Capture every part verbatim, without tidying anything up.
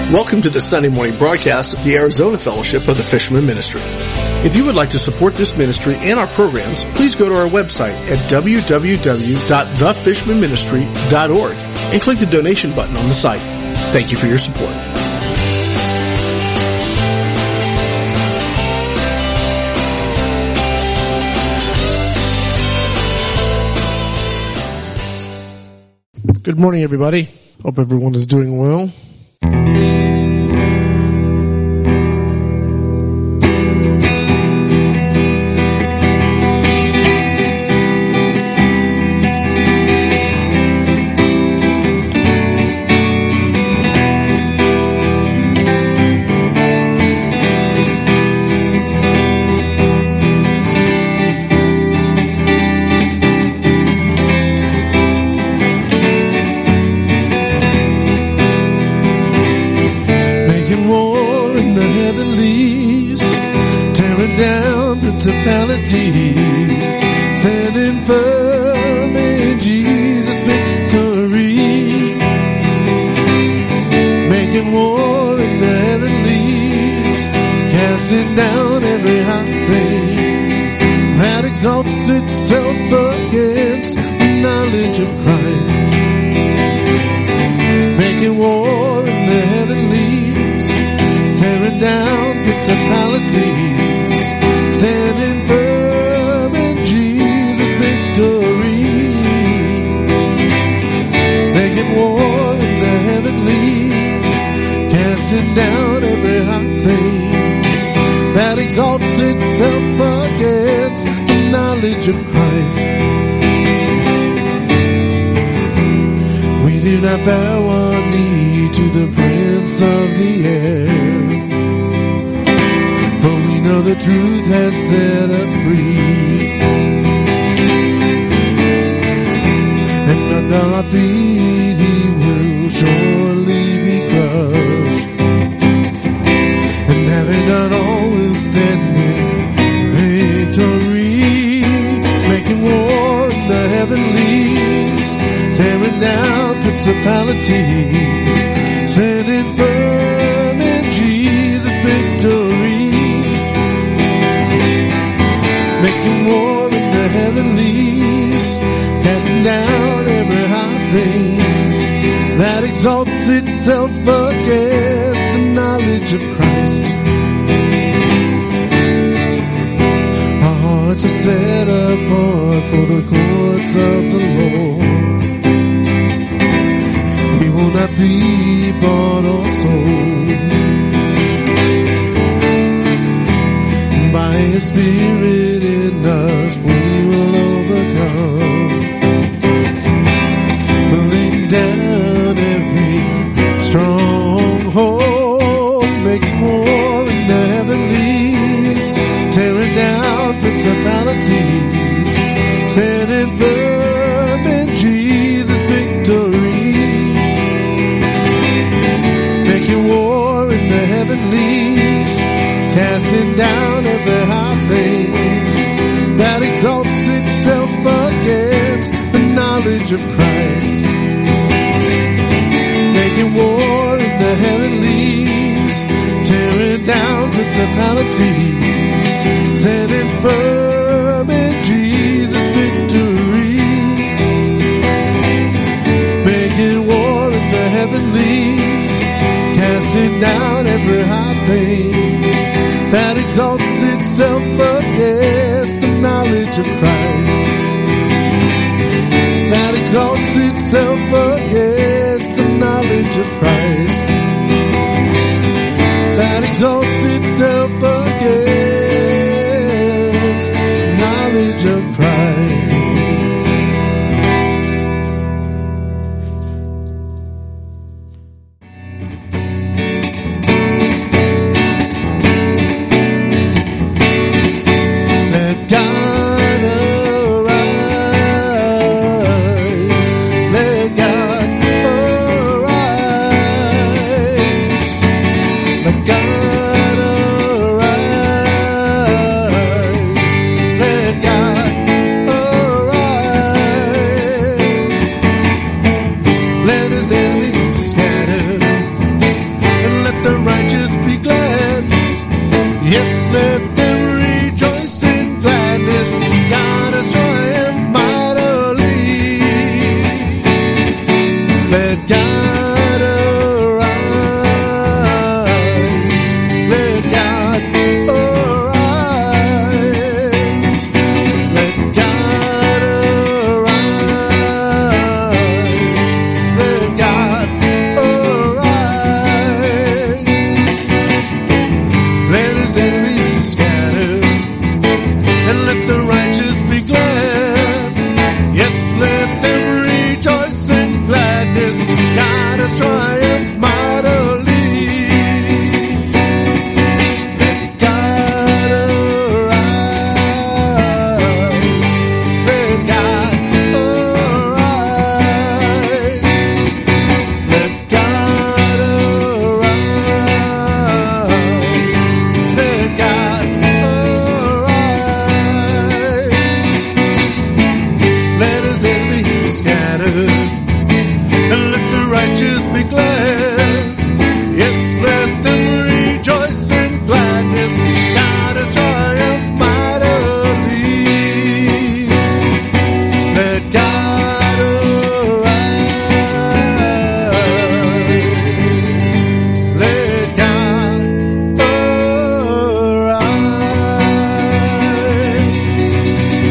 Welcome to the Sunday morning broadcast of the Arizona Fellowship of the Fisherman Ministry. If you would like to support this ministry and our programs, please go to our website at w w w dot the fisherman ministry dot org and click the donation button on the site. Thank you for your support. Good morning, everybody. Hope everyone is doing well. Standing firm in Jesus' victory, making war in the heavenlies, casting down every high thing that exalts itself against the knowledge of Christ, making war in the heavenlies, tearing down principalities, standing firm in Jesus' victory, making war in the heavenlies, casting down every high thing that exalts itself against the knowledge of Christ. We do not bow our knee to the prince of the air, know the truth has set us free, and under our feet he will surely be crushed, and having done all will stand in victory, making war in the heavenlies, tearing down principalities, standing firm in Jesus' victory, making war in the heavenlies, casting down every high thing that exalts itself against the knowledge of Christ. Our hearts are set apart for the courts of the Lord. We will not be bought or sold. By His Spirit in us we will overcome, pulling down every stronghold, making war in the heavenlies, tearing down principalities, standing firm in Jesus' victory, making war in the heavenlies, casting down every high thing that exalts itself against the knowledge of Christ, making war in the heavenlies, tearing down principalities, standing firm in Jesus' victory, making war in the heavenlies, casting down every high thing that exalts itself against the knowledge of Christ, that exalts itself against the knowledge of Christ, that exalts itself against the knowledge of Christ. and let the righteous be glad. Yes, let them rejoice in gladness. God has triumphed mightily. Let God arise. Let God arise.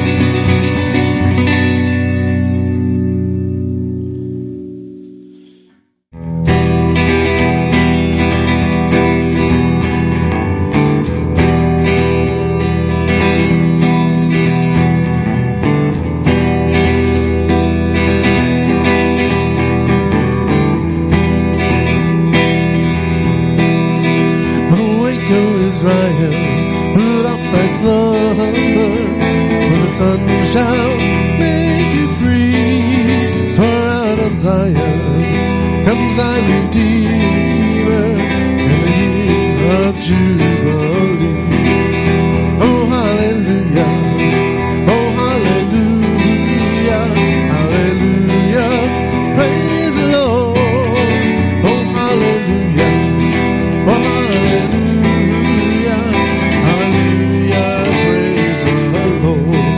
Awake, O Israel, put off thy slumber, for the sun shall make you free. For out of Zion comes thy Redeemer in the year of Jubilee. Oh, hallelujah. Oh, hallelujah. Hallelujah. Praise the Lord. Oh, hallelujah. Oh, hallelujah. Hallelujah. Praise the Lord.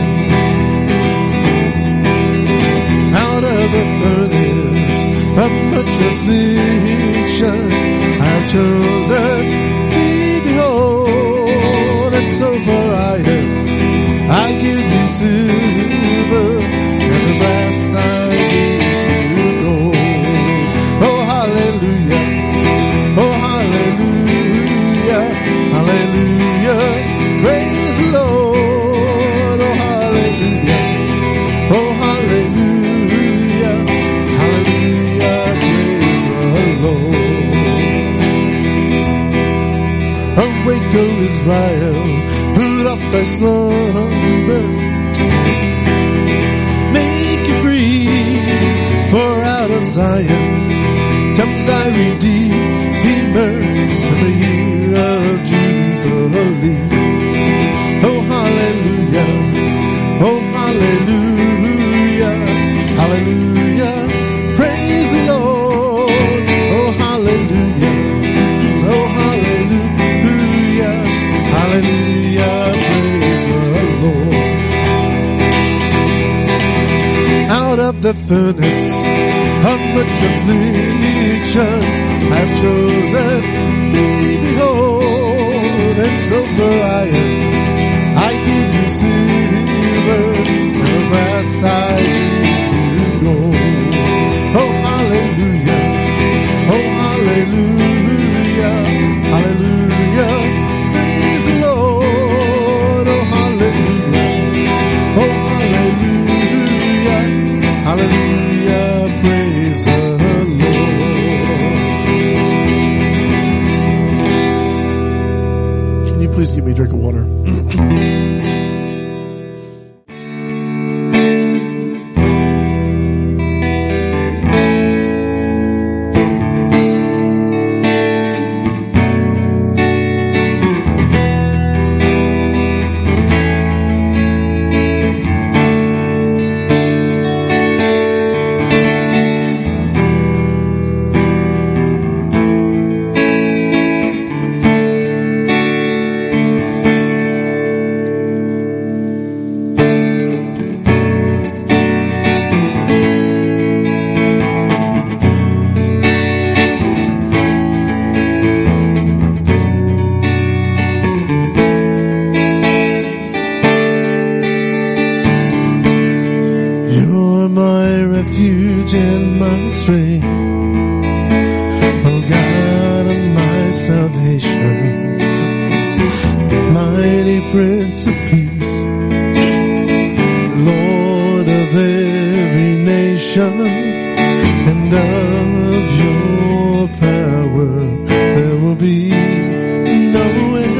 Out of the furnace of much affliction I have chosen thee, behold, and so for iron I give you silver, and for brass I give you gold. Oh, hallelujah. Oh, hallelujah. Hallelujah. Praise the Lord. Oh, hallelujah. Oh, hallelujah. Hallelujah. Praise the Lord. Awake, O Israel, put off thy slumber, make you free. For out of Zion comes thy Redeemer in the year of Jubilee. Oh, hallelujah. Oh, hallelujah. Hallelujah. Praise the Lord. Oh, hallelujah. Oh, hallelujah. Hallelujah. Praise the Lord. Out of the furnace of much affliction I've chosen thee, behold, and so for iron I give you silver, and for brass I give you gold. Oh, hallelujah. Oh, hallelujah. Hallelujah. Praise the Lord. Oh, hallelujah. Oh, hallelujah. Hallelujah. Praise the Lord. Can you please give me a drink of water? refuge and my strength, O God of my salvation, mighty Prince of Peace, Lord of every nation, and of your power there will be no end.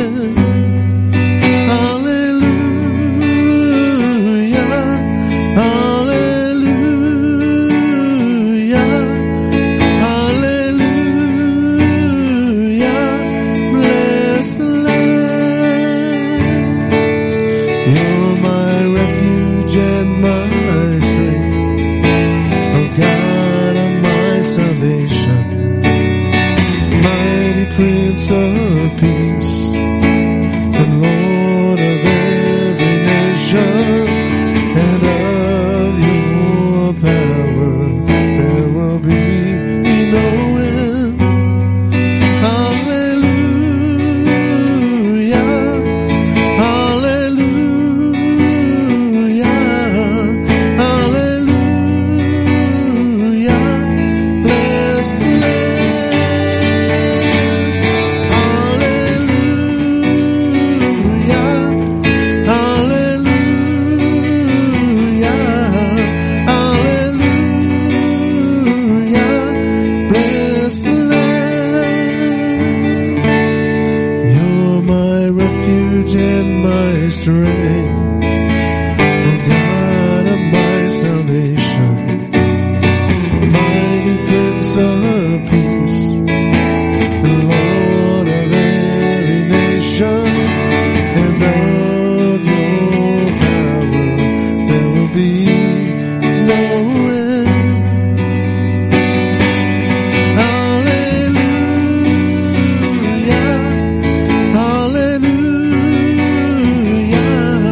Prince of Peace, and Lord of every nation, and of your power there will be no end. Hallelujah, hallelujah, hallelujah. Bless the Lamb. Hallelujah, hallelujah, hallelujah. Bless the Lamb. You're my refuge and my strength, O God of my salvation, mighty Prince of Peace, the Lord of every nation, and of your power there will be no end. Hallelujah, hallelujah,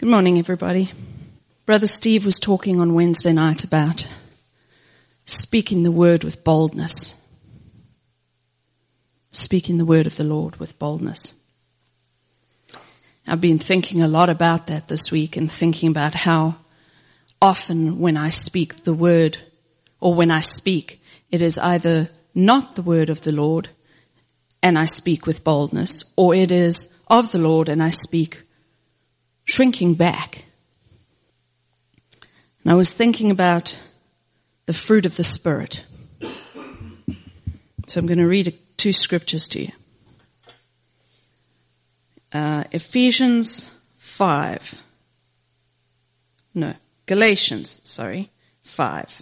Good morning, everybody. Brother Steve was talking on Wednesday night about speaking the word with boldness. Speaking the word of the Lord with boldness. I've been thinking a lot about that this week and thinking about how often when I speak the word, or when I speak, it is either not the word of the Lord and I speak with boldness, or it is of the Lord and I speak shrinking back. And I was thinking about the fruit of the Spirit. So I'm going to read two scriptures to you. Uh, Ephesians five. No, Galatians, sorry, five.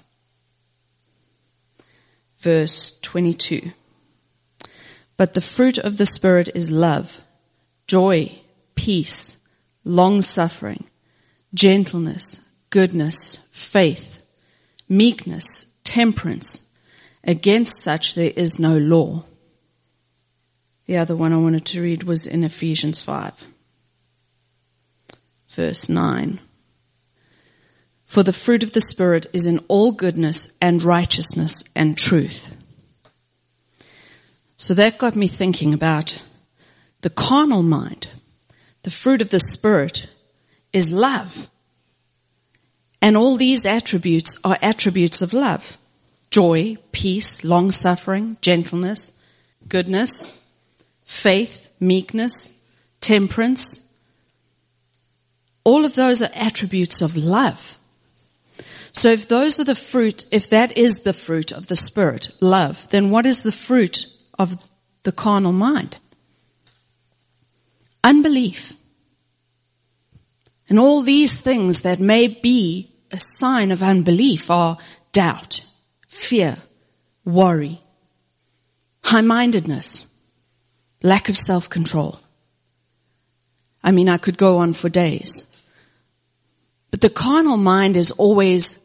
Verse twenty-two. But the fruit of the Spirit is love, joy, peace, long-suffering, gentleness, goodness, faith, meekness, temperance. Against such there is no law. The other one I wanted to read was in Ephesians five, verse nine. For the fruit of the Spirit is in all goodness and righteousness and truth. So that got me thinking about the carnal mind. The fruit of the Spirit is love. And all these attributes are attributes of love. Joy, peace, long-suffering, gentleness, goodness, faith, meekness, temperance. All of those are attributes of love. So if those are the fruit, if that is the fruit of the Spirit, love, then what is the fruit of the carnal mind? Unbelief. And all these things that may be a sign of unbelief are doubt, fear, worry, high-mindedness, lack of self-control. I mean, I could go on for days. But the carnal mind is always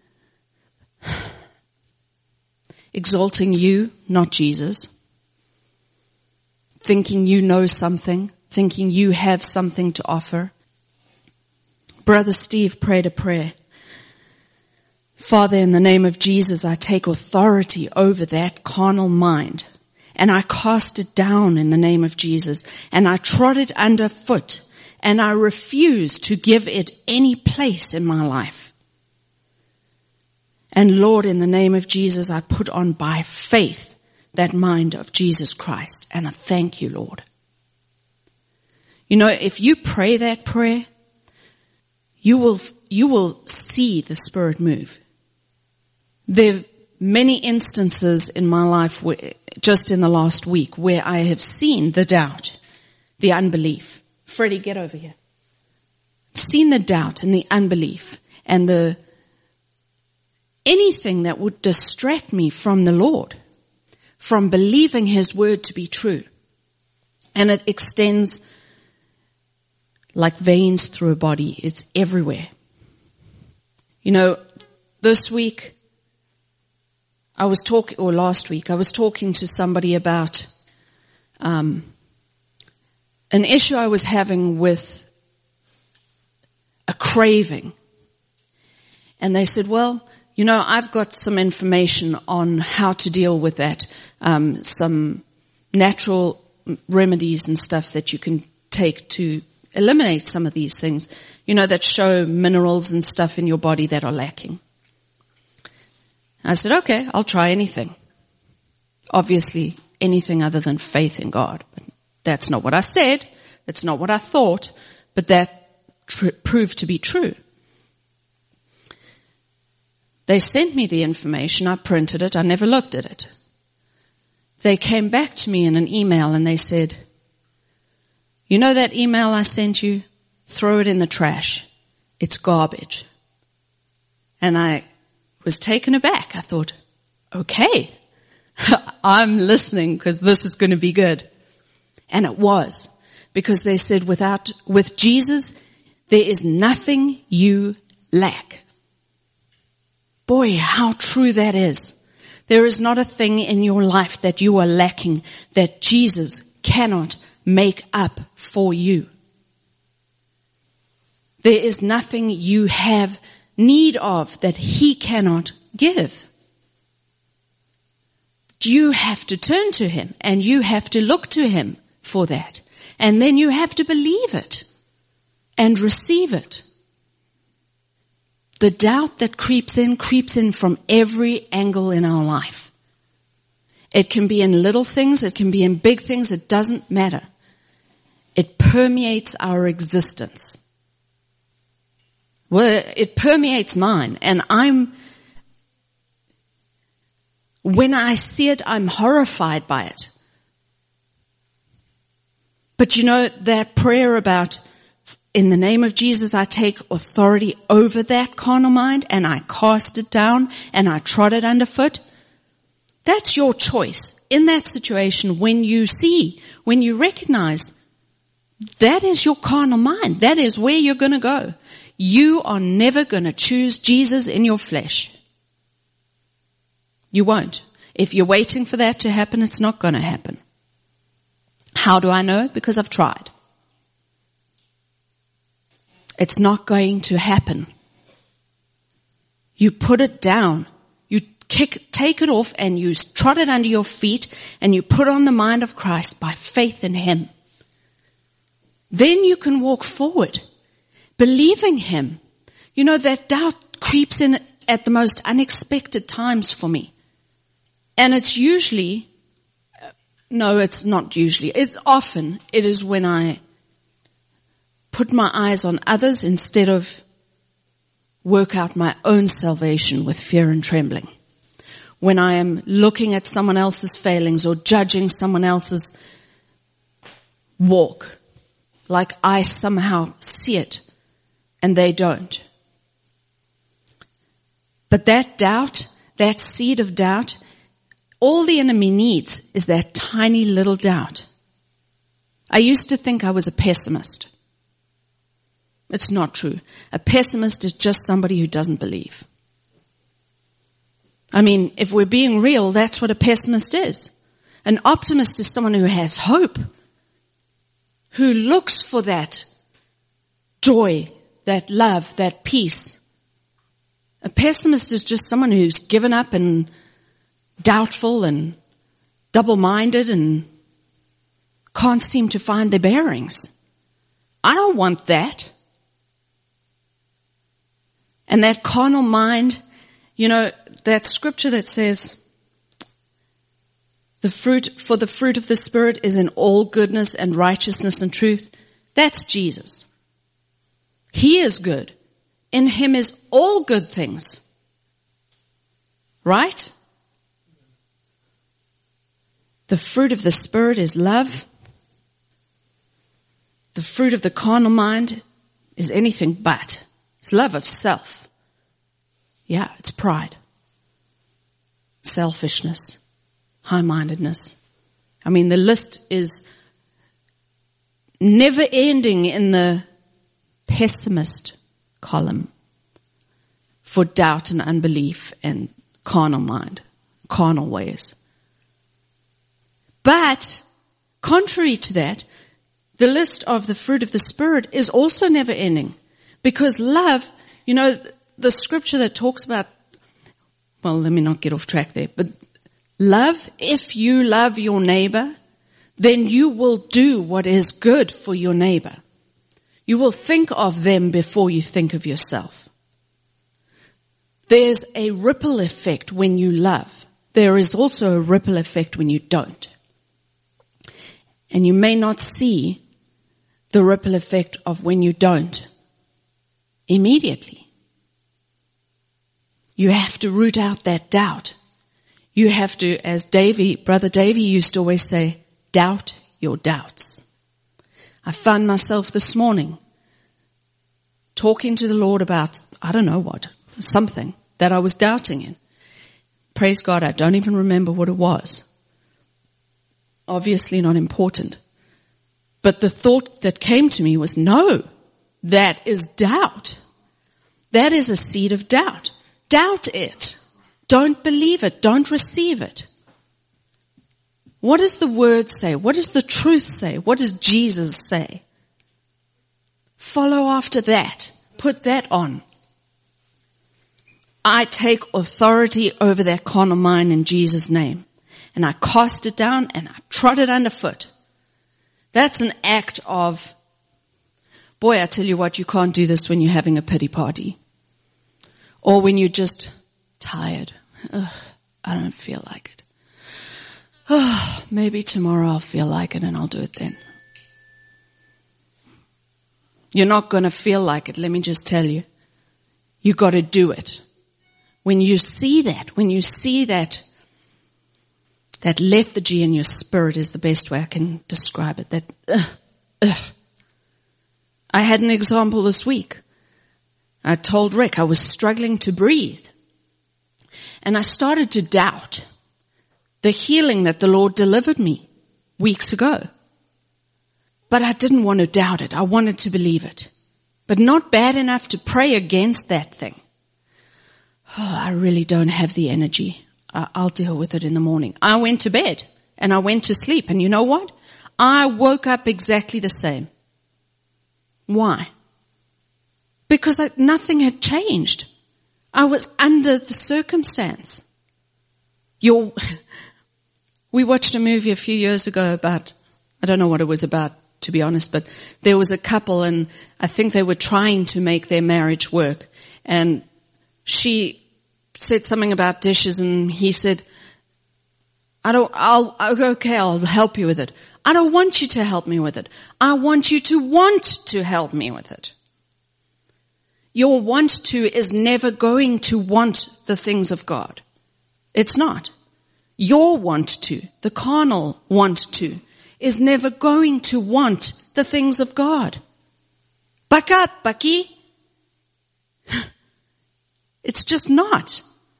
exalting you, not Jesus. Thinking you know something, thinking you have something to offer. Brother Steve prayed a prayer. Father, in the name of Jesus, I take authority over that carnal mind, and I cast it down in the name of Jesus, and I trod it underfoot, and I refuse to give it any place in my life. And Lord, in the name of Jesus, I put on by faith that mind of Jesus Christ, and I thank you, Lord. You know, if you pray that prayer, you will, you will see the Spirit move. There are many instances in my life, where, just in the last week, where I have seen the doubt, the unbelief. Freddie, get over here. I've seen the doubt and the unbelief and the anything that would distract me from the Lord, from believing His word to be true. And it extends like veins through a body. It's everywhere. You know, this week, I was talking, or last week, I was talking to somebody about um, an issue I was having with a craving. And they said, well, you know, I've got some information on how to deal with that, um, some natural remedies and stuff that you can take to eliminate some of these things, you know, that show minerals and stuff in your body that are lacking. I said, okay, I'll try anything. Obviously, anything other than faith in God. But that's not what I said. That's not what I thought. But that tr- proved to be true. They sent me the information. I printed it. I never looked at it. They came back to me in an email and they said, you know that email I sent you? Throw it in the trash. It's garbage. And I was taken aback. I thought, okay, I'm listening because this is going to be good. And it was, because they said without, with Jesus, there is nothing you lack. Boy, how true that is. There is not a thing in your life that you are lacking that Jesus cannot make up for you. There is nothing you have need of that he cannot give. You have to turn to him and you have to look to him for that. And then you have to believe it and receive it. The doubt that creeps in, creeps in from every angle in our life. It can be in little things, it can be in big things, it doesn't matter. It permeates our existence. Well, it permeates mine, and I'm, when I see it, I'm horrified by it. But you know, that prayer about, in the name of Jesus, I take authority over that carnal mind, and I cast it down, and I trod it underfoot. That's your choice in that situation when you see, when you recognize that is your carnal mind. That is where you're going to go. You are never going to choose Jesus in your flesh. You won't. If you're waiting for that to happen, it's not going to happen. How do I know? Because I've tried. It's not going to happen. You put it down. You kick, take it off and you trot it under your feet and you put on the mind of Christ by faith in him. Then you can walk forward, believing him. You know, that doubt creeps in at the most unexpected times for me. And it's usually, no, it's not usually, it's often, it is when I put my eyes on others instead of work out my own salvation with fear and trembling. When I am looking at someone else's failings or judging someone else's walk, like I somehow see it and they don't. But that doubt, that seed of doubt, all the enemy needs is that tiny little doubt. I used to think I was a pessimist. It's not true. A pessimist is just somebody who doesn't believe. I mean, if we're being real, that's what a pessimist is. An optimist is someone who has hope, who looks for that joy, that love, that peace. A pessimist is just someone who's given up and doubtful and double-minded and can't seem to find their bearings. I don't want that. And that carnal mind, you know, that scripture that says, the fruit, for the fruit of the Spirit is in all goodness and righteousness and truth. That's Jesus. He is good. In him is all good things. Right? The fruit of the Spirit is love. The fruit of the carnal mind is anything but. It's love of self. Yeah, it's pride. Selfishness. High-mindedness. I mean, the list is never ending in the pessimist column for doubt and unbelief and carnal mind, carnal ways. But, contrary to that, the list of the fruit of the Spirit is also never ending. Because love, you know, the scripture that talks about, well, let me not get off track there, but love, if you love your neighbor, then you will do what is good for your neighbor. You will think of them before you think of yourself. There's a ripple effect when you love. There is also a ripple effect when you don't. And you may not see the ripple effect of when you don't immediately. You have to root out that doubt. You have to, as Davy, Brother Davy used to always say, doubt your doubts. I found myself this morning talking to the Lord about, I don't know what, something that I was doubting in. Praise God, I don't even remember what it was. Obviously not important. But the thought that came to me was, no, that is doubt. That is a seed of doubt. Doubt it. Don't believe it. Don't receive it. What does the word say? What does the truth say? What does Jesus say? Follow after that. put that on. I take authority over that carnal mind in Jesus' name. And I cast it down and I trod it underfoot. That's an act of, boy, I tell you what, you can't do this when you're having a pity party. Or when you're just tired. Ugh, I don't feel like it. Oh, maybe tomorrow I'll feel like it and I'll do it then. You're not going to feel like it, let me just tell you. You got to do it. When you see that, when you see that, that lethargy in your spirit is the best way I can describe it. That, ugh, ugh. I had an example this week. I told Rick I was struggling to breathe. And I started to doubt the healing that the Lord delivered me weeks ago. But I didn't want to doubt it. I wanted to believe it. But not bad enough to pray against that thing. Oh, I really don't have the energy. I'll deal with it in the morning. I went to bed and I went to sleep. And you know what? I woke up exactly the same. Why? Because I, nothing had changed. I was under the circumstance. You're, we watched a movie a few years ago about, I don't know what it was about, to be honest, but there was a couple and I think they were trying to make their marriage work. And she said something about dishes and he said, I don't, I'll, okay, I'll help you with it. I don't want you to help me with it. I want you to want to help me with it. Your want to is never going to want the things of God. It's not. Your want to, the carnal want to, is never going to want the things of God. Buck up, Bucky. It's just not.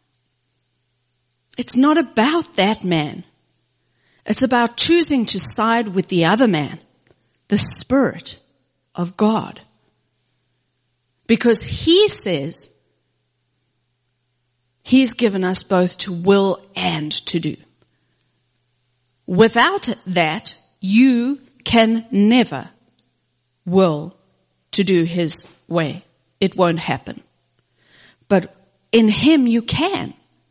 It's not about that man. It's about choosing to side with the other man, the Spirit of God. Because He says He's given us both to will and to do. Without that, you can never will to do His way. It won't happen. But in Him you can.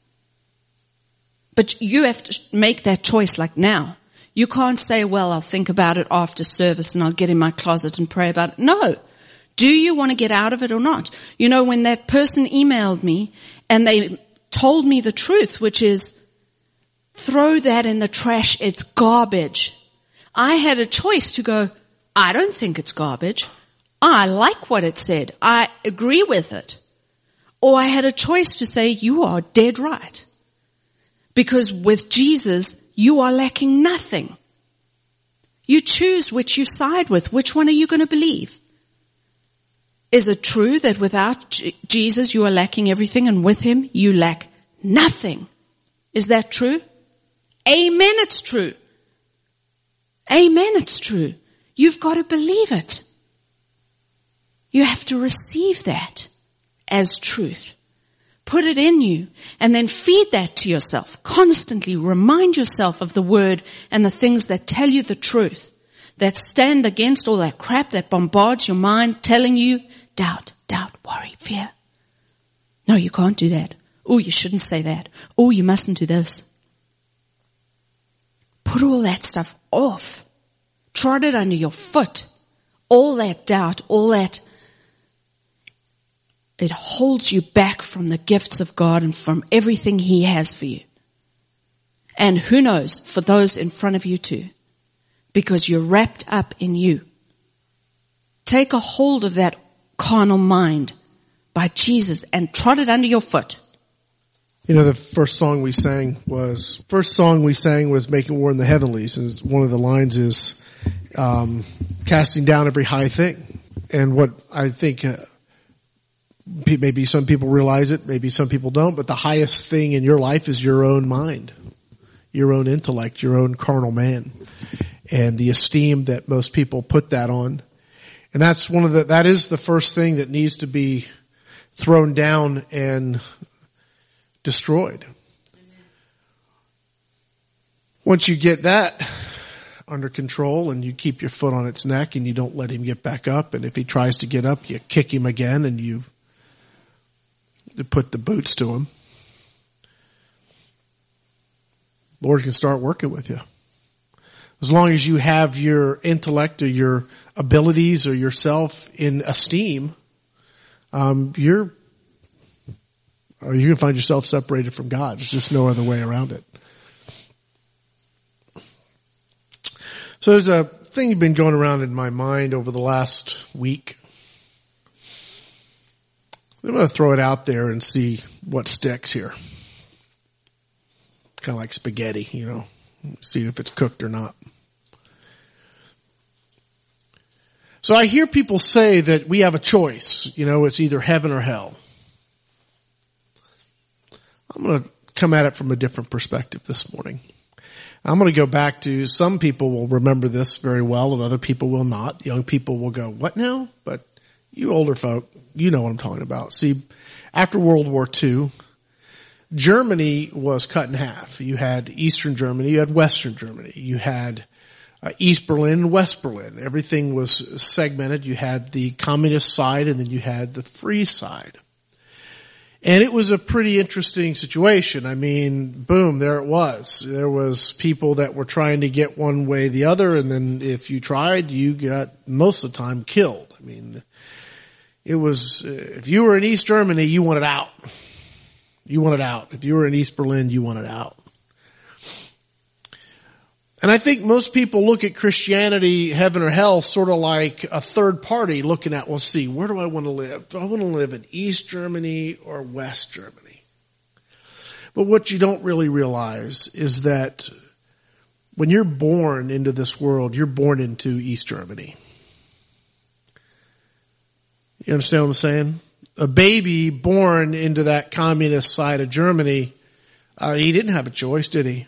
But you have to make that choice like now. You can't say, well, I'll think about it after service and I'll get in my closet and pray about it. No. Do you want to get out of it or not? You know, when that person emailed me and they told me the truth, which is, throw that in the trash, it's garbage. I had a choice to go, I don't think it's garbage. I like what it said. I agree with it. Or I had a choice to say, you are dead right. Because with Jesus, you are lacking nothing. You choose which you side with. Which one are you going to believe? Is it true that without J- Jesus you are lacking everything and with Him you lack nothing? Is that true? Amen, it's true. Amen, it's true. You've got to believe it. You have to receive that as truth. Put it in you and then feed that to yourself. Constantly remind yourself of the Word and the things that tell you the truth, that stand against all that crap that bombards your mind, telling you doubt, doubt, worry, fear. No, you can't do that. Oh, you shouldn't say that. Oh, you mustn't do this. Put all that stuff off. Trod it under your foot. All that doubt, all that, it holds you back from the gifts of God and from everything He has for you. And who knows, for those in front of you too. Because you're wrapped up in you. Take a hold of that carnal mind by Jesus and trod it under your foot. You know, the first song we sang was, first song we sang was Making War in the Heavenlies. And one of the lines is, um, casting down every high thing. And what I think, uh, maybe some people realize it, maybe some people don't, but the highest thing in your life is your own mind, your own intellect, your own carnal man, and the esteem that most people put that on. And that's one of the, that is the first thing that needs to be thrown down and destroyed. Once you get that under control, and you keep your foot on its neck and you don't let him get back up. And if he tries to get up, you kick him again and you put the boots to him. Lord can start working with you. As long as you have your intellect or your abilities or yourself in esteem, um, you're, or you can find yourself separated from God. There's just no other way around it. So there's a thing that's been going around in my mind over the last week. I'm going to throw it out there and see what sticks here. Kind of like spaghetti, you know, see if it's cooked or not. So I hear people say that we have a choice, you know, it's either heaven or hell. I'm going to come at it from a different perspective this morning. I'm going to go back to, some people will remember this very well and other people will not. Young people will go, what now? But you older folk, you know what I'm talking about. See, after World War Two, Germany was cut in half. You had Eastern Germany, you had Western Germany, you had uh, East Berlin and West Berlin. Everything was segmented. You had the communist side and then you had the free side. And it was a pretty interesting situation. I mean, boom, there it was. There was people that were trying to get one way or the other, and then if you tried, you got most of the time killed. I mean, it was, if you were in East Germany, you wanted out. You wanted out. If you were in East Berlin, you wanted out. And I think most people look at Christianity, heaven or hell, sort of like a third party looking at, well, see, where do I want to live? Do I want to live in East Germany or West Germany? But what you don't really realize is that when you're born into this world, you're born into East Germany. You understand what I'm saying? A baby born into that communist side of Germany, uh, he didn't have a choice, did he?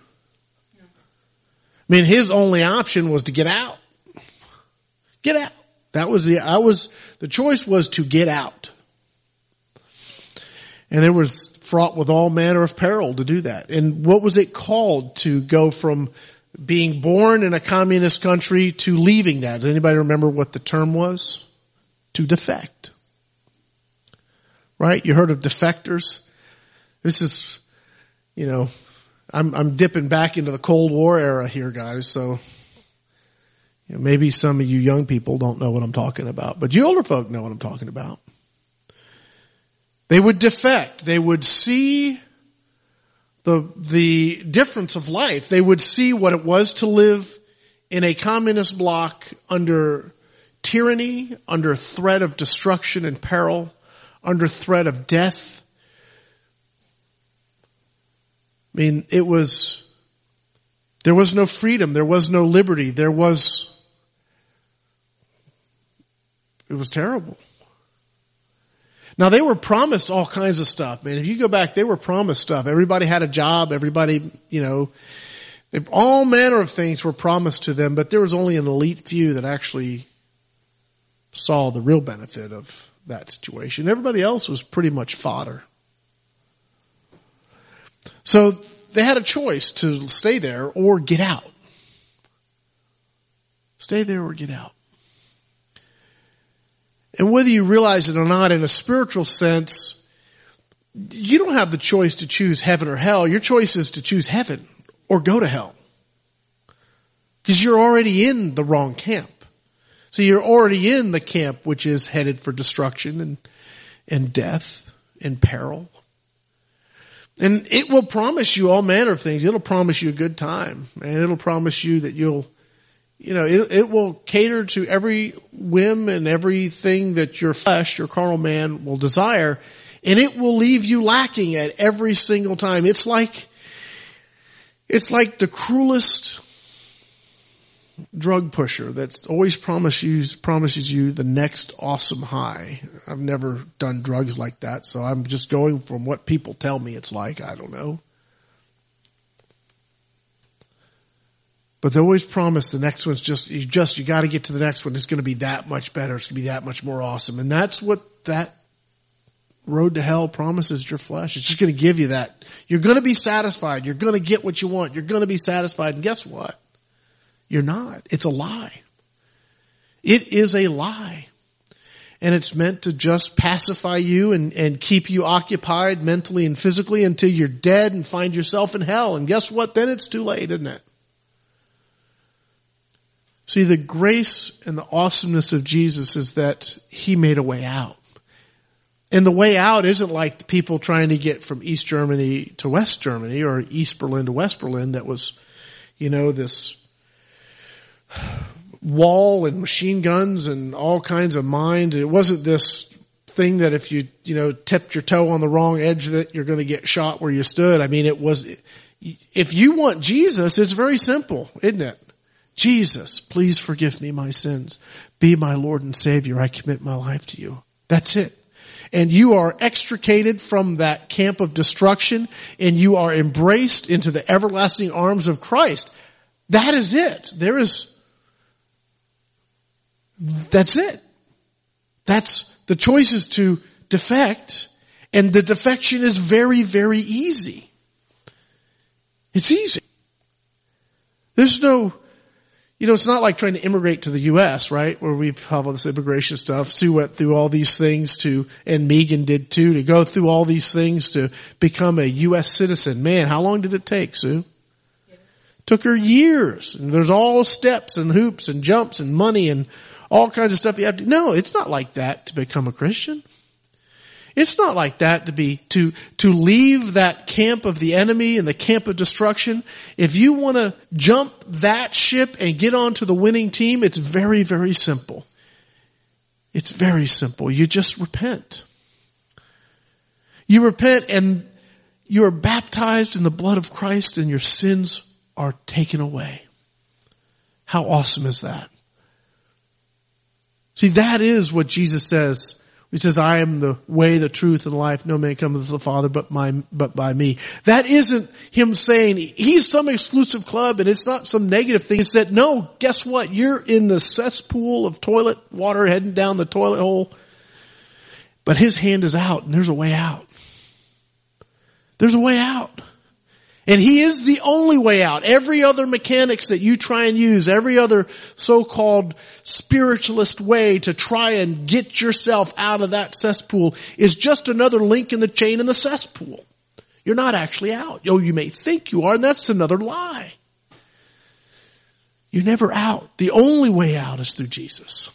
I mean, his only option was to get out. Get out. That was the, I was, the choice was to get out. And it was fraught with all manner of peril to do that. And what was it called to go from being born in a communist country to leaving that? Does anybody remember what the term was? To defect. Right? You heard of defectors? This is, you know, I'm, I'm dipping back into the Cold War era here, guys. So you know, maybe some of you young people don't know what I'm talking about, but you older folk know what I'm talking about. They would defect. They would see the, the difference of life. They would see what it was to live in a communist bloc under tyranny, under threat of destruction and peril, under threat of death. I mean, it was, there was no freedom. There was no liberty. There was, it was terrible. Now they were promised all kinds of stuff, man. If you go back, they were promised stuff. Everybody had a job. Everybody, you know, they, all manner of things were promised to them, but there was only an elite few that actually saw the real benefit of that situation. Everybody else was pretty much fodder. So they had a choice to stay there or get out. Stay there or get out. And whether you realize it or not, in a spiritual sense, you don't have the choice to choose heaven or hell. Your choice is to choose heaven or go to hell. Because you're already in the wrong camp. So you're already in the camp which is headed for destruction and, and death and peril. And it will promise you all manner of things. It'll promise you a good time. And it'll promise you that you'll, you know, it, it will cater to every whim and everything that your flesh, your carnal man will desire. And it will leave you lacking at every single time. It's like, it's like the cruelest drug pusher that's always promise you, promises you the next awesome high. I've never done drugs like that, so I'm just going from what people tell me it's like. I don't know. But they always promise the next one's just, you just, you got to get to the next one. It's going to be that much better. It's going to be that much more awesome. And that's what that road to hell promises your flesh. It's just going to give you that. You're going to be satisfied. You're going to get what you want. You're going to be satisfied. And guess what? You're not. It's a lie. It is a lie. And it's meant to just pacify you and, and keep you occupied mentally and physically until you're dead and find yourself in hell. And guess what? Then it's too late, isn't it? See, the grace and the awesomeness of Jesus is that he made a way out. And the way out isn't like the people trying to get from East Germany to West Germany or East Berlin to West Berlin that was, you know, this wall and machine guns and all kinds of mines. It wasn't this thing that if you, you know, tipped your toe on the wrong edge that you're going to get shot where you stood. I mean, it was, if you want Jesus, it's very simple, isn't it? Jesus, please forgive me my sins. Be my Lord and Savior. I commit my life to you. That's it. And you are extricated from that camp of destruction and you are embraced into the everlasting arms of Christ. That is it. There is, that's it. That's, the choice is to defect, and the defection is very, very easy. It's easy. There's no, you know, it's not like trying to immigrate to the U S, right? Where we've have all this immigration stuff. Sue went through all these things to, and Megan did too, to go through all these things to become a U S citizen. Man, how long did it take, Sue? Yeah. Took her years. And there's all steps and hoops and jumps and money and all kinds of stuff you have to, no, it's not like that to become a Christian. It's not like that to be, to, to leave that camp of the enemy and the camp of destruction. If you want to jump that ship and get onto the winning team, it's very, very simple. It's very simple. You just repent. You repent and you are baptized in the blood of Christ and your sins are taken away. How awesome is that? See, that is what Jesus says. He says, I am the way, the truth, and the life. No man cometh to the Father but, my, but by me. That isn't him saying he's some exclusive club and it's not some negative thing. It's that, no, guess what? You're in the cesspool of toilet water heading down the toilet hole. But his hand is out and there's a way out. There's a way out. And he is the only way out. Every other mechanics that you try and use, every other so-called spiritualist way to try and get yourself out of that cesspool is just another link in the chain in the cesspool. You're not actually out. Oh, you may think you are, and that's another lie. You're never out. The only way out is through Jesus.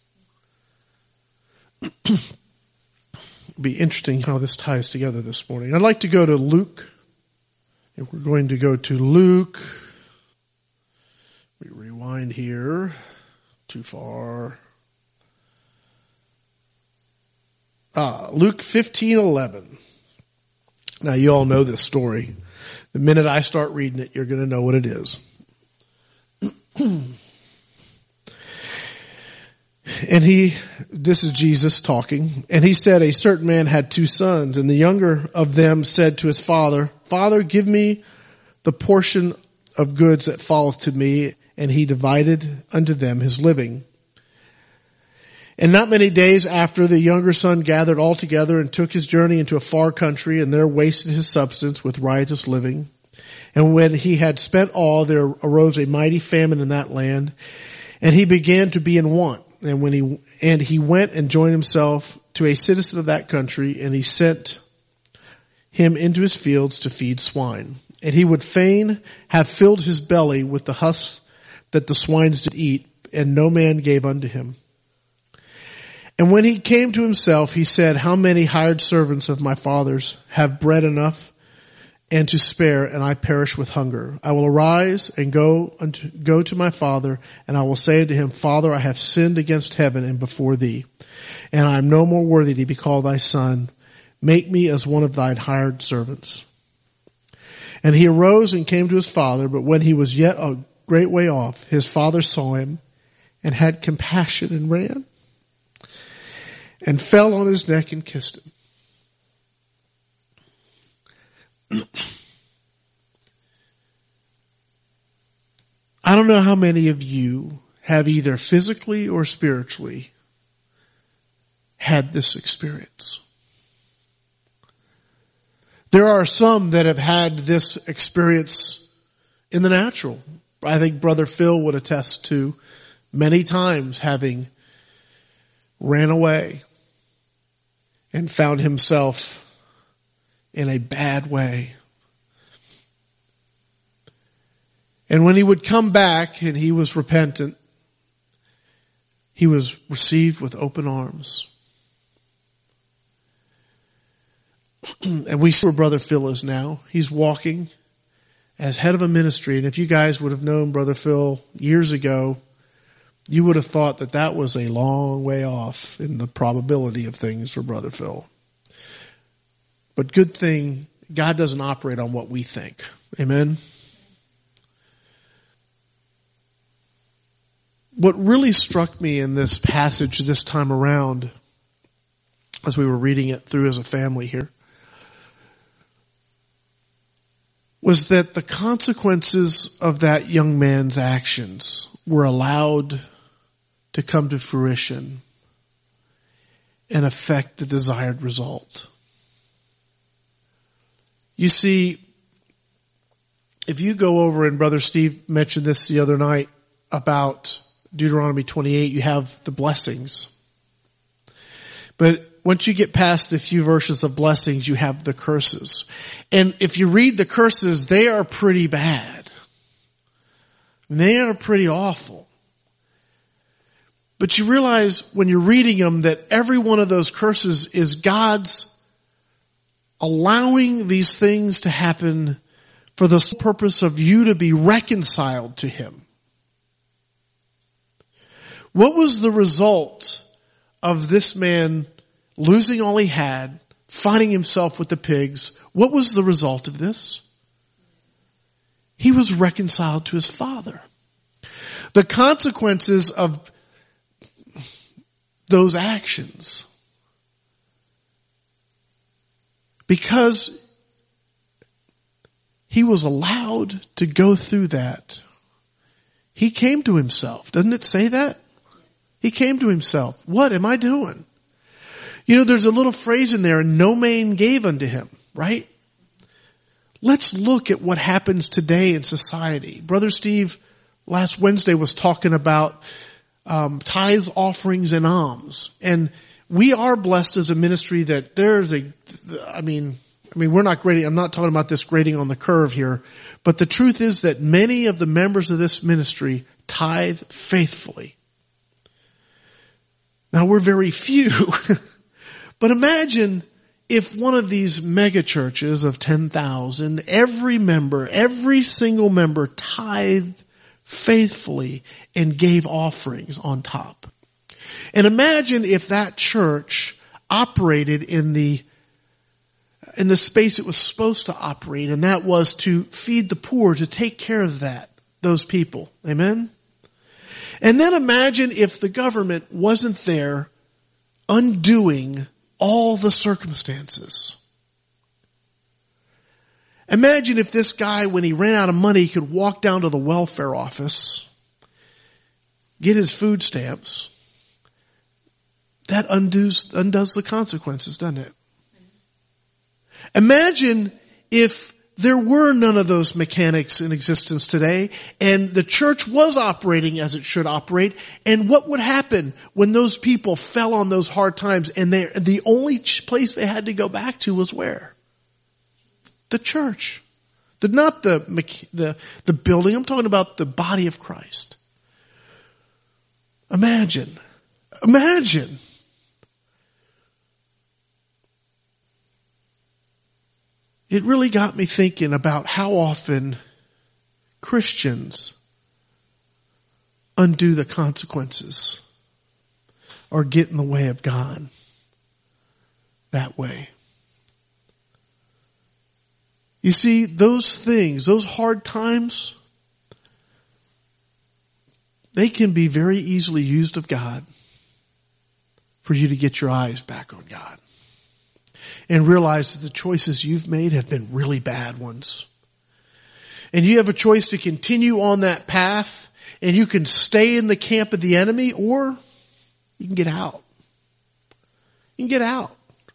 It'll be interesting how this ties together this morning. I'd like to go to Luke. And we're going to go to Luke. We rewind here. Too far. Ah, Luke fifteen eleven. Now you all know this story. The minute I start reading it, you're going to know what it is. And he, this is Jesus talking, and he said, a certain man had two sons, and the younger of them said to his father, Father, give me the portion of goods that falleth to me. And he divided unto them his living. And not many days after, the younger son gathered all together and took his journey into a far country, and there wasted his substance with riotous living. And when he had spent all, there arose a mighty famine in that land, and he began to be in want. And when he, and he went and joined himself to a citizen of that country, and he sent him into his fields to feed swine. And he would fain have filled his belly with the husks that the swines did eat, and no man gave unto him. And when he came to himself, he said, how many hired servants of my father's have bread enough and to spare, and I perish with hunger? I will arise and go unto, go to my father, and I will say unto him, Father, I have sinned against heaven and before thee, and I am no more worthy to be called thy son. Make me as one of thine hired servants. And he arose and came to his father, but when he was yet a great way off, his father saw him and had compassion and ran and fell on his neck and kissed him. I don't know how many of you have either physically or spiritually had this experience. There are some that have had this experience in the natural. I think Brother Phil would attest to many times having ran away and found himself in a bad way. And when he would come back and he was repentant, he was received with open arms. And we see where Brother Phil is now. He's walking as head of a ministry. And if you guys would have known Brother Phil years ago, you would have thought that that was a long way off in the probability of things for Brother Phil. But good thing, God doesn't operate on what we think. Amen? What really struck me in this passage this time around, as we were reading it through as a family here, was that the consequences of that young man's actions were allowed to come to fruition and affect the desired result. You see, if you go over, and Brother Steve mentioned this the other night about Deuteronomy twenty-eight, you have the blessings. But once you get past a few verses of blessings, you have the curses. And if you read the curses, they are pretty bad. They are pretty awful. But you realize when you're reading them that every one of those curses is God's allowing these things to happen for the purpose of you to be reconciled to Him. What was the result of this man losing all he had, finding himself with the pigs? What was the result of this? He was reconciled to his father. The consequences of those actions, because he was allowed to go through that, he came to himself. Doesn't it say that? He came to himself. What am I doing? You know, there's a little phrase in there, no man gave unto him, right? Let's look at what happens today in society. Brother Steve last Wednesday was talking about um, tithes, offerings, and alms. And we are blessed as a ministry that there's a, I mean, I mean, we're not grading, I'm not talking about this grading on the curve here, but the truth is that many of the members of this ministry tithe faithfully. Now we're very few, but imagine if one of these mega churches of ten thousand, every member, every single member tithed faithfully and gave offerings on top. And imagine if that church operated in the in the space it was supposed to operate, and that was to feed the poor, to take care of that, those people. Amen? And then imagine if the government wasn't there undoing all the circumstances. Imagine if this guy, when he ran out of money, could walk down to the welfare office, get his food stamps. That undoes, undoes the consequences, doesn't it? Imagine if there were none of those mechanics in existence today, and the church was operating as it should operate, and what would happen when those people fell on those hard times, and they, the only place they had to go back to was where? The church. The, not the, the, the building. I'm talking about the body of Christ. Imagine. Imagine. It really got me thinking about how often Christians undo the consequences or get in the way of God that way. You see, those things, those hard times, they can be very easily used of God for you to get your eyes back on God. And realize that the choices you've made have been really bad ones. And you have a choice to continue on that path, and you can stay in the camp of the enemy, or you can get out. You can get out.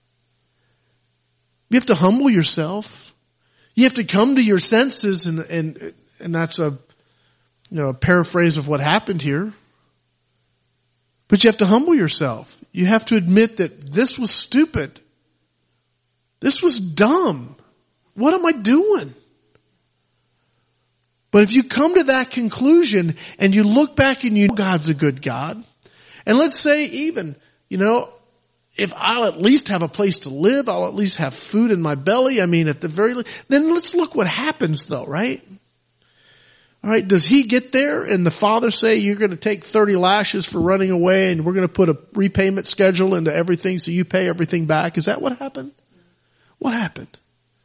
You have to humble yourself. You have to come to your senses, and, and, and that's a, you know, a paraphrase of what happened here. But you have to humble yourself. You have to admit that this was stupid. This was dumb. What am I doing? But if you come to that conclusion and you look back and you know God's a good God, and let's say even, you know, if I'll at least have a place to live, I'll at least have food in my belly, I mean at the very least, then let's look what happens though, right? All right, does he get there and the father say you're going to take thirty lashes for running away and we're going to put a repayment schedule into everything so you pay everything back? Is that what happened? What happened?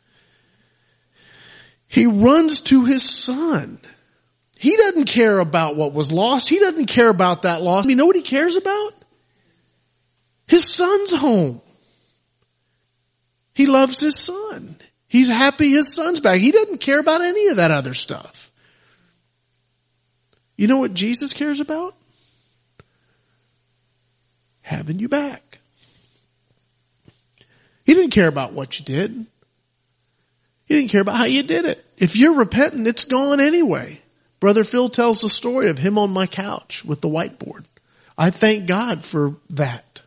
He runs to his son. He doesn't care about what was lost. He doesn't care about that loss. You know what he cares about? His son's home. He loves his son. He's happy his son's back. He doesn't care about any of that other stuff. You know what Jesus cares about? Having you back. He didn't care about what you did. He didn't care about how you did it. If you're repentant, it's gone anyway. Brother Phil tells the story of him on my couch with the whiteboard. I thank God for that.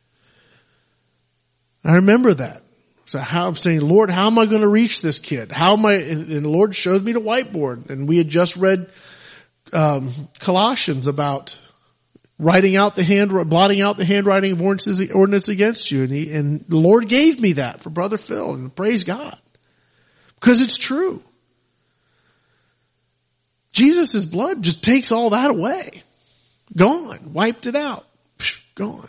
I remember that. So how I'm saying, Lord, how am I going to reach this kid? How am I? And, and the Lord shows me the whiteboard. And we had just read um, Colossians about writing out the hand, blotting out the handwriting of ordinance, ordinance against you. And, he, and the Lord gave me that for Brother Phil. And praise God. Because it's true. Jesus' blood just takes all that away. Gone. Wiped it out. Psh, gone.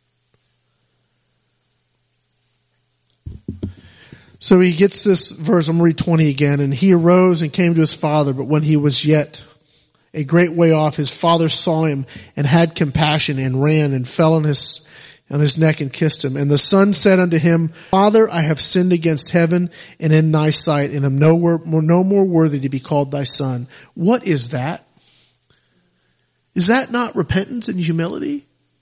So he gets this verse, I'm going to read twenty again. And he arose and came to his father, but when he was yet a great way off, his father saw him and had compassion and ran and fell on his on his neck and kissed him. And the son said unto him, Father, I have sinned against heaven and in thy sight, and am no more, no more worthy to be called thy son. What is that? Is that not repentance and humility?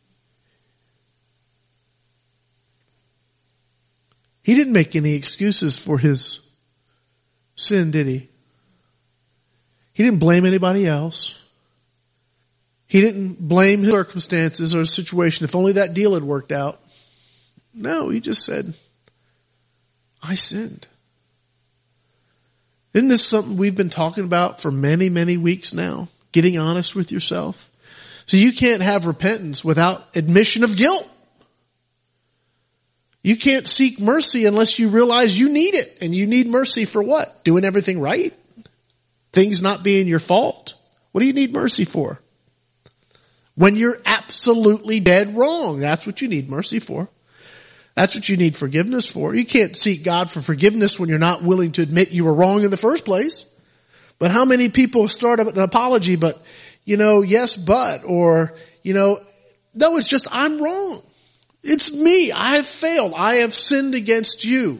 He didn't make any excuses for his sin, did he? He didn't blame anybody else. He didn't blame his circumstances or his situation. If only that deal had worked out. No, he just said, I sinned. Isn't this something we've been talking about for many, many weeks now? Getting honest with yourself. So you can't have repentance without admission of guilt. You can't seek mercy unless you realize you need it. And you need mercy for what? Doing everything right? Things not being your fault? What do you need mercy for? When you're absolutely dead wrong. That's what you need mercy for. That's what you need forgiveness for. You can't seek God for forgiveness when you're not willing to admit you were wrong in the first place. But how many people start an apology, but, you know, yes, but, or, you know, no, it's just, I'm wrong. It's me. I have failed. I have sinned against you.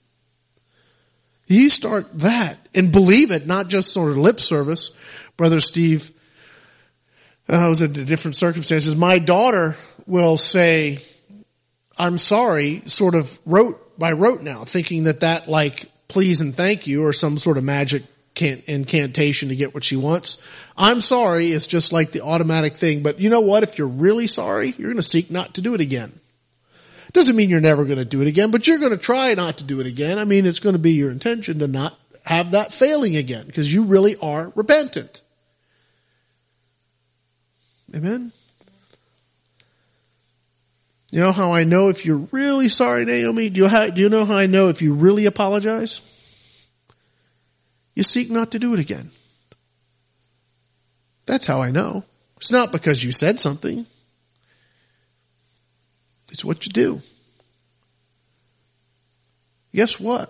You start that and believe it, not just sort of lip service. Brother Steve, I was in different circumstances. My daughter will say, I'm sorry, sort of rote by rote now, thinking that that like please and thank you or some sort of magic can't, incantation to get what she wants. I'm sorry is just like the automatic thing. But you know what? If you're really sorry, you're going to seek not to do it again. Doesn't mean you're never going to do it again, but you're going to try not to do it again. I mean, it's going to be your intention to not have that failing again because you really are repentant. Amen? You know how I know if you're really sorry, Naomi? Do you, how, do you know how I know if you really apologize? You seek not to do it again. That's how I know. It's not because you said something. It's what you do. Guess what?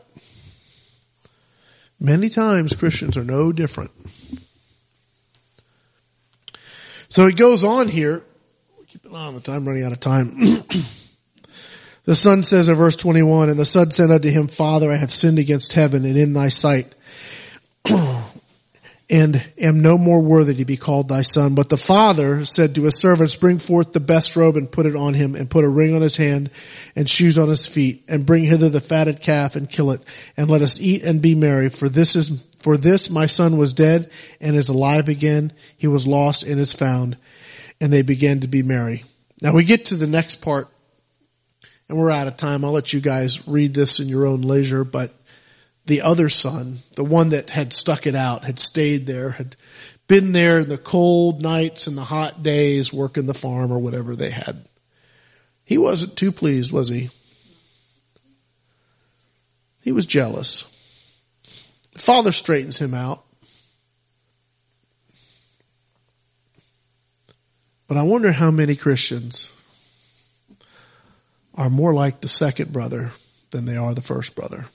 Many times Christians are no different. So he goes on here. Keep it on the time, running out of time. The son says in verse twenty-one, and the son said unto him, Father, I have sinned against heaven and in thy sight, and am no more worthy to be called thy son. But the father said to his servants, bring forth the best robe and put it on him, and put a ring on his hand and shoes on his feet, and bring hither the fatted calf and kill it, and let us eat and be merry. For this is For this my son was dead and is alive again. He was lost and is found. And they began to be merry. Now we get to the next part, and we're out of time. I'll let you guys read this in your own leisure, but the other son, the one that had stuck it out, had stayed there, had been there in the cold nights and the hot days working the farm or whatever they had. He wasn't too pleased, was he? He was jealous. The father straightens him out. But I wonder how many Christians are more like the second brother than they are the first brother.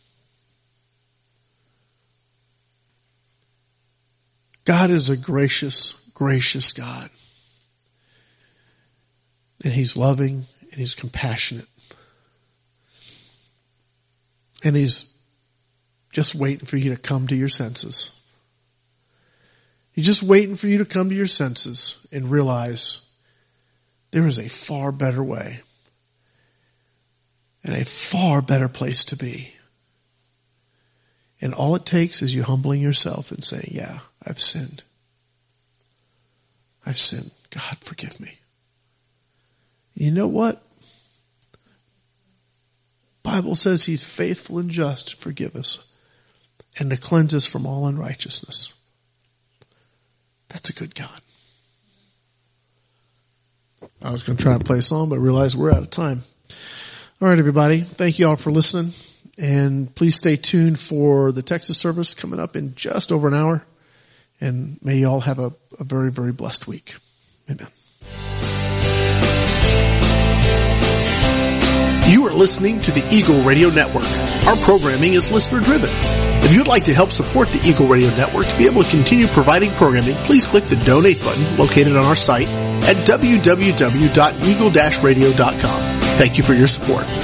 God is a gracious, gracious God. And He's loving and He's compassionate. And He's just waiting for you to come to your senses. He's just waiting for you to come to your senses and realize there is a far better way and a far better place to be. And all it takes is you humbling yourself and saying, yeah, I've sinned. I've sinned. God, forgive me. You know what? Bible says He's faithful and just to forgive us and to cleanse us from all unrighteousness. That's a good God. I was going to try and play a song, but realized we're out of time. All right, everybody. Thank you all for listening. And please stay tuned for the Texas service coming up in just over an hour. And may you all have a, a very, very blessed week. Amen. You are listening to the Eagle Radio Network. Our programming is listener driven. If you'd like to help support the Eagle Radio Network to be able to continue providing programming, please click the donate button located on our site at w w w dot eagle dash radio dot com. Thank you for your support.